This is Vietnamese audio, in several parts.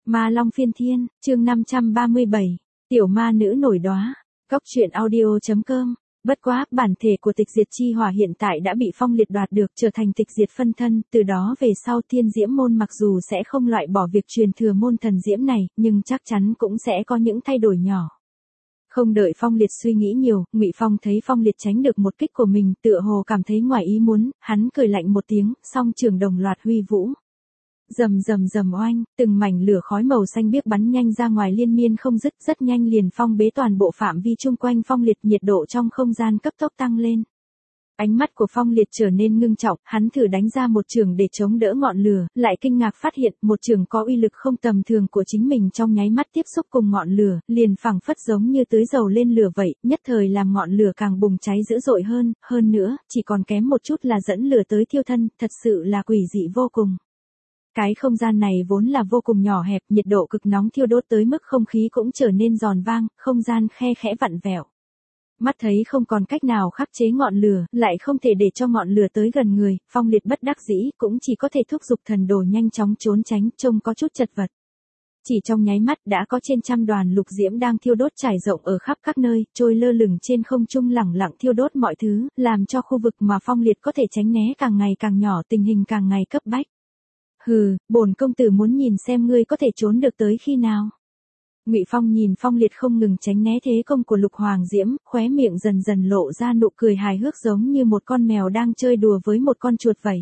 Ma Long Phiên Thiên, chương 537, Tiểu Ma Nữ Nổi Đóa, Cóc truyện audio.com. Bất quá, bản thể của tịch diệt chi hỏa hiện tại đã bị Phong Liệt đoạt được, trở thành tịch diệt phân thân, từ đó về sau Thiên Diễm môn mặc dù sẽ không loại bỏ việc truyền thừa môn thần diễm này, nhưng chắc chắn cũng sẽ có những thay đổi nhỏ. Không đợi Phong Liệt suy nghĩ nhiều, Ngụy Phong thấy Phong Liệt tránh được một kích của mình, tựa hồ cảm thấy ngoài ý muốn, hắn cười lạnh một tiếng, song trường đồng loạt huy vũ. Rầm rầm rầm oanh, từng mảnh lửa khói màu xanh biếc bắn nhanh ra ngoài liên miên không dứt, rất nhanh liền phong bế toàn bộ phạm vi chung quanh Phong Liệt, nhiệt độ trong không gian cấp tốc tăng lên. Ánh mắt của Phong Liệt trở nên ngưng trọng, hắn thử đánh ra một chưởng để chống đỡ ngọn lửa, lại kinh ngạc phát hiện một chưởng có uy lực không tầm thường của chính mình trong nháy mắt tiếp xúc cùng ngọn lửa, liền phảng phất giống như tưới dầu lên lửa vậy, nhất thời làm ngọn lửa càng bùng cháy dữ dội hơn nữa, chỉ còn kém một chút là dẫn lửa tới thiêu thân, thật sự là quỷ dị vô cùng. Cái không gian này vốn là vô cùng nhỏ hẹp, nhiệt độ cực nóng thiêu đốt tới mức không khí cũng trở nên giòn vang, không gian khe khẽ vặn vẹo. Mắt thấy không còn cách nào khắc chế ngọn lửa, lại không thể để cho ngọn lửa tới gần người, Phong Liệt bất đắc dĩ, cũng chỉ có thể thúc giục thần đồ nhanh chóng trốn tránh, trông có chút chật vật. Chỉ trong nháy mắt đã có trên trăm đoàn lục diễm đang thiêu đốt trải rộng ở khắp các nơi, trôi lơ lửng trên không trung lẳng lặng thiêu đốt mọi thứ, làm cho khu vực mà Phong Liệt có thể tránh né càng ngày càng nhỏ, tình hình càng ngày cấp bách. Hừ, bổn công tử muốn nhìn xem ngươi có thể trốn được tới khi nào. Ngụy Phong nhìn Phong Liệt không ngừng tránh né thế công của Lục Hoàng Diễm, khóe miệng dần dần lộ ra nụ cười hài hước giống như một con mèo đang chơi đùa với một con chuột vậy.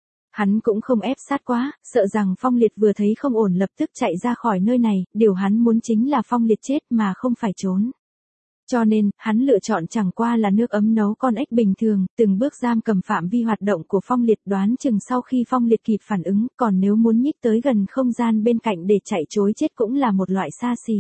Hắn cũng không ép sát quá, sợ rằng Phong Liệt vừa thấy không ổn lập tức chạy ra khỏi nơi này, điều hắn muốn chính là Phong Liệt chết mà không phải trốn. Cho nên, hắn lựa chọn chẳng qua là nước ấm nấu con ếch bình thường, từng bước giam cầm phạm vi hoạt động của Phong Liệt, đoán chừng sau khi Phong Liệt kịp phản ứng, còn nếu muốn nhích tới gần không gian bên cạnh để chạy trối chết cũng là một loại xa xỉ.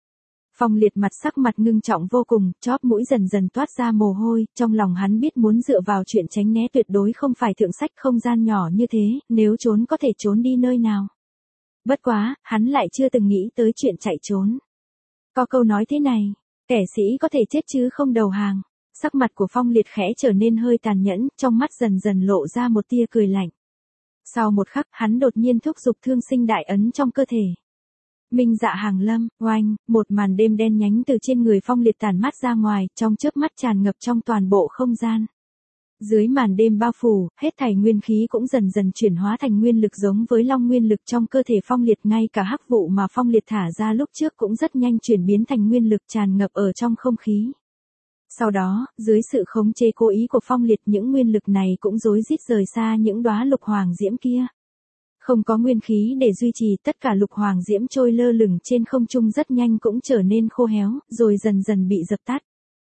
Phong Liệt sắc mặt ngưng trọng vô cùng, chóp mũi dần dần toát ra mồ hôi, trong lòng hắn biết muốn dựa vào chuyện tránh né tuyệt đối không phải thượng sách, không gian nhỏ như thế, nếu trốn có thể trốn đi nơi nào. Bất quá, hắn lại chưa từng nghĩ tới chuyện chạy trốn. Có câu nói thế này, kẻ sĩ có thể chết chứ không đầu hàng. Sắc mặt của Phong Liệt khẽ trở nên hơi tàn nhẫn, trong mắt dần dần lộ ra một tia cười lạnh. Sau một khắc, hắn đột nhiên thúc giục thương sinh đại ấn trong cơ thể. Minh Dạ Hàng Lâm, oanh, một màn đêm đen nhánh từ trên người Phong Liệt tản mát ra ngoài, trong chớp mắt tràn ngập trong toàn bộ không gian. Dưới màn đêm bao phủ, hết thảy nguyên khí cũng dần dần chuyển hóa thành nguyên lực giống với long nguyên lực trong cơ thể Phong Liệt, ngay cả hắc vụ mà Phong Liệt thả ra lúc trước cũng rất nhanh chuyển biến thành nguyên lực tràn ngập ở trong không khí. Sau đó, dưới sự khống chế cố ý của Phong Liệt, những nguyên lực này cũng rối rít rời xa những đóa lục hoàng diễm kia. Không có nguyên khí để duy trì, tất cả lục hoàng diễm trôi lơ lửng trên không trung rất nhanh cũng trở nên khô héo, rồi dần dần bị dập tắt.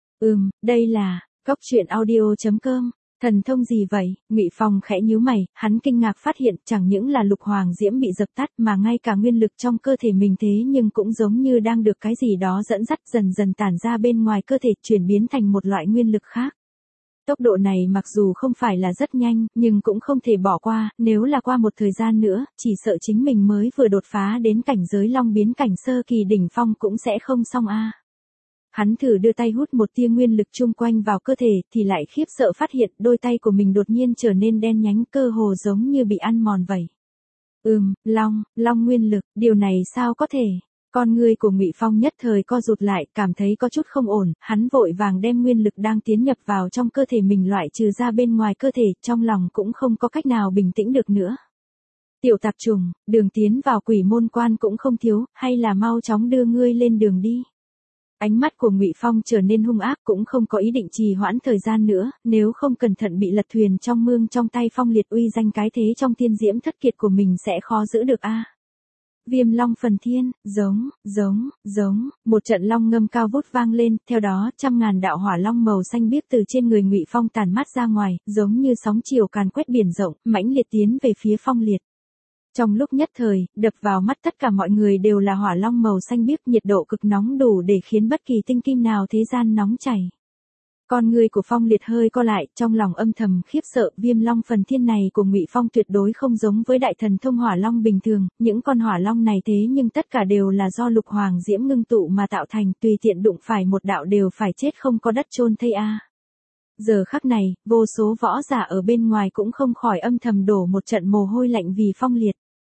Đây là Cóc truyện audio.com. Thần thông gì vậy? Ngụy Phong khẽ nhíu mày, hắn kinh ngạc phát hiện chẳng những là lục hoàng diễm bị dập tắt mà ngay cả nguyên lực trong cơ thể mình thế nhưng cũng giống như đang được cái gì đó dẫn dắt dần dần tản ra bên ngoài cơ thể, chuyển biến thành một loại nguyên lực khác. Tốc độ này mặc dù không phải là rất nhanh, nhưng cũng không thể bỏ qua, nếu là qua một thời gian nữa, chỉ sợ chính mình mới vừa đột phá đến cảnh giới long biến cảnh sơ kỳ đỉnh phong cũng sẽ không xong a. Hắn thử đưa tay hút một tia nguyên lực chung quanh vào cơ thể, thì lại khiếp sợ phát hiện đôi tay của mình đột nhiên trở nên đen nhánh, cơ hồ giống như bị ăn mòn vậy. Long nguyên lực, điều này sao có thể? Con ngươi của Ngụy Phong nhất thời co rụt lại, cảm thấy có chút không ổn, hắn vội vàng đem nguyên lực đang tiến nhập vào trong cơ thể mình loại trừ ra bên ngoài cơ thể, trong lòng cũng không có cách nào bình tĩnh được nữa. Tiểu tạp trùng, đường tiến vào Quỷ Môn Quan cũng không thiếu, hay là mau chóng đưa ngươi lên đường đi. Ánh mắt của Ngụy Phong trở nên hung ác, cũng không có ý định trì hoãn thời gian nữa, nếu không cẩn thận bị lật thuyền trong mương trong tay Phong Liệt, uy danh cái thế trong thiên diễm thất kiệt của mình sẽ khó giữ được a. Viêm long phần thiên, giống, một trận long ngâm cao vút vang lên, theo đó trăm ngàn đạo hỏa long màu xanh biếc từ trên người Ngụy Phong tản mát ra ngoài, giống như sóng chiều càn quét biển rộng, mãnh liệt tiến về phía Phong Liệt. Trong lúc nhất thời, đập vào mắt tất cả mọi người đều là hỏa long màu xanh biếc, nhiệt độ cực nóng đủ để khiến bất kỳ tinh kim nào thế gian nóng chảy. Con người của Phong Liệt hơi co lại, trong lòng âm thầm khiếp sợ, viêm long phần thiên này của Ngụy Phong tuyệt đối không giống với đại thần thông hỏa long bình thường, những con hỏa long này thế nhưng tất cả đều là do lục hoàng diễm ngưng tụ mà tạo thành, tùy tiện đụng phải một đạo đều phải chết không có đất chôn thây a. Giờ khắc này, vô số võ giả ở bên ngoài cũng không khỏi âm thầm đổ một trận mồ hôi lạnh vì Phong Liệt.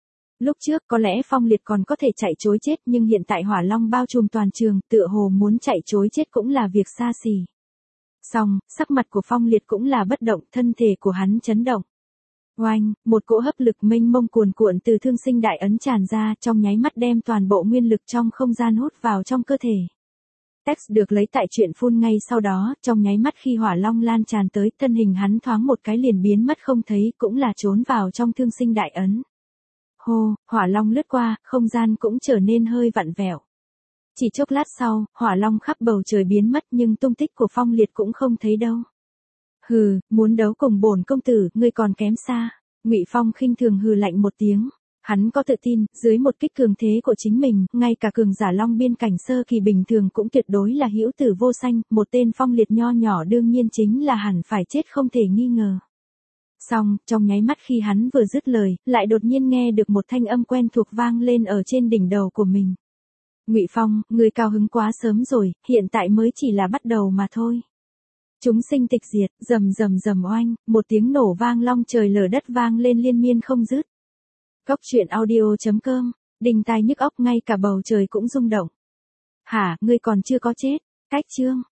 Lúc trước có lẽ Phong Liệt còn có thể chạy trối chết, nhưng hiện tại hỏa long bao trùm toàn trường, tựa hồ muốn chạy trối chết cũng là việc xa xỉ. Xong, sắc mặt của Phong Liệt cũng là bất động, thân thể của hắn chấn động. Oanh, một cỗ hấp lực mênh mông cuồn cuộn từ thương sinh đại ấn tràn ra, trong nháy mắt đem toàn bộ nguyên lực trong không gian hút vào trong cơ thể. Text được lấy tại truyện phun ngay sau đó, trong nháy mắt khi hỏa long lan tràn tới, thân hình hắn thoáng một cái liền biến mất không thấy, cũng là trốn vào trong thương sinh đại ấn. Hô, hỏa long lướt qua, không gian cũng trở nên hơi vặn vẹo. Chỉ chốc lát sau, hỏa long khắp bầu trời biến mất, nhưng tung tích của Phong Liệt cũng không thấy đâu. Hừ, muốn đấu cùng bổn công tử, ngươi còn kém xa. Ngụy Phong khinh thường hừ lạnh một tiếng. Hắn có tự tin, dưới một kích cường thế của chính mình, ngay cả cường giả long biên cảnh sơ kỳ bình thường cũng tuyệt đối là hữu tử vô sanh, một tên Phong Liệt nho nhỏ đương nhiên chính là hẳn phải chết không thể nghi ngờ. Xong, trong nháy mắt khi hắn vừa dứt lời, lại đột nhiên nghe được một thanh âm quen thuộc vang lên ở trên đỉnh đầu của mình. Ngụy Phong, người cao hứng quá sớm rồi, hiện tại mới chỉ là bắt đầu mà thôi. Chúng sinh tịch diệt, rầm rầm rầm oanh, một tiếng nổ vang long trời lở đất vang lên liên miên không dứt. Cốc truyện audio.com, đình tai nhức óc, ngay cả bầu trời cũng rung động. Hả, ngươi còn chưa có chết? Cách chương.